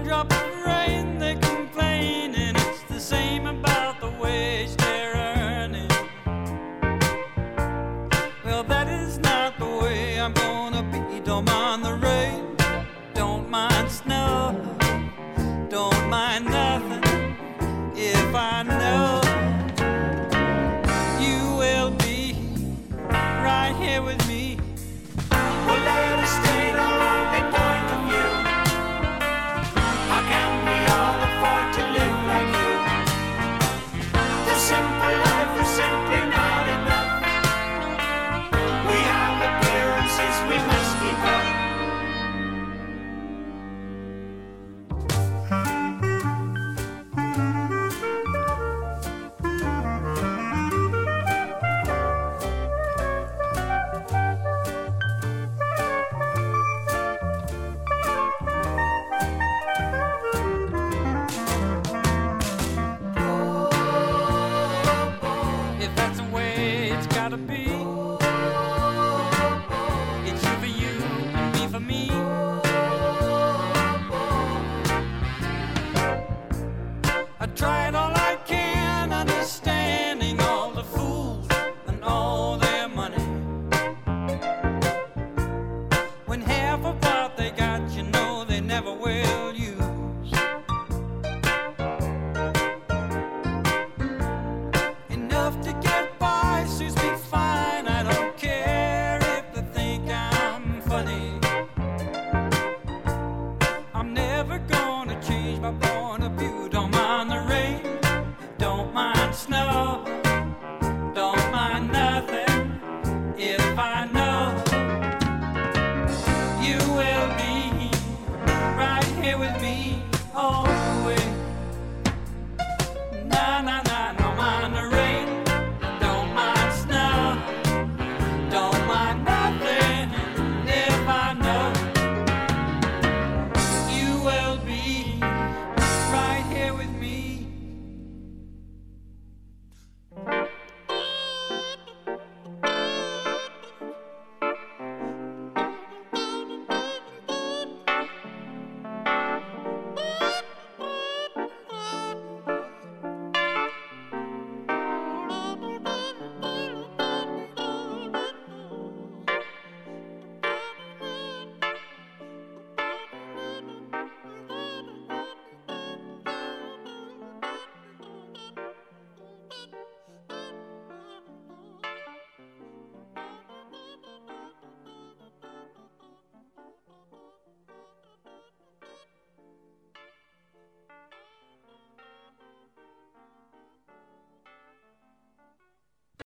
drop of rain, they complain, and it's the same about the wage they're earning. Well, that is not the way I'm gonna be. Don't mind the rain, don't mind snow, don't mind nothing if I know you will be right here with me. Well, let us state our only point of view. How can we all afford to live like you? The simple life is simply not enough. We have appearances we must keep up. If that's the way it's gotta be, it's you for you and me for me. I tried all I can, understanding all the fools and all their money. When half of what they got, you know they never will.